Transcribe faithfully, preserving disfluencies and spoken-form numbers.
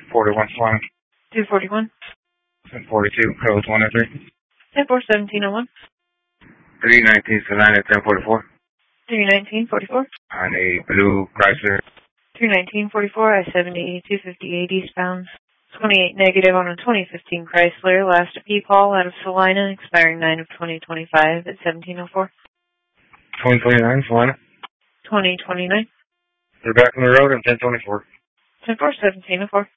forty-one Salina. two forty-one. ten forty-two, Codes one oh three. ten four seventeen oh one. three nineteen Salina, ten forty-four. three nineteen forty-four. On a blue Chrysler. three nineteen forty-four, I seventy, two fifty-eight eastbound. twenty-eight negative on a twenty fifteen Chrysler. Last a P-Paul out of Salina, expiring nine of twenty twenty-five at seventeen oh four. twenty twenty-nine Salina. twenty twenty-nine. They're back on the road in ten twenty-four. ten four seventeen oh four.